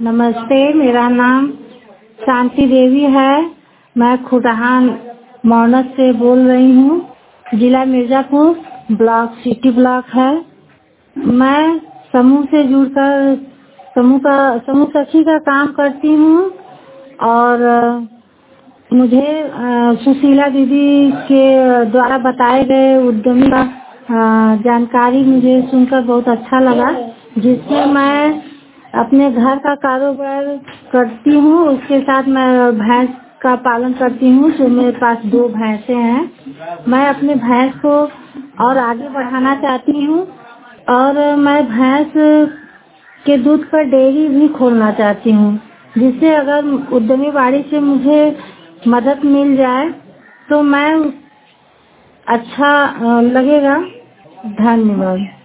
नमस्ते, मेरा नाम शांति देवी है। मैं खुटहान मोरनस से बोल रही हूँ। जिला मिर्जापुर, ब्लॉक सिटी ब्लॉक है। मैं समूह से जुड़कर समूह सखी का काम करती हूँ और मुझे सुशीला दीदी के द्वारा बताए गए उद्यमी का जानकारी मुझे सुनकर बहुत अच्छा लगा, जिससे मैं अपने घर का कारोबार करती हूँ। उसके साथ मैं भैंस का पालन करती हूँ, जो मेरे पास 2 भैंसें हैं। मैं अपने भैंस को और आगे बढ़ाना चाहती हूँ और मैं भैंस के दूध पर डेयरी भी खोलना चाहती हूँ, जिससे अगर उद्यमी वाड़ी से मुझे मदद मिल जाए तो मैं अच्छा लगेगा। धन्यवाद।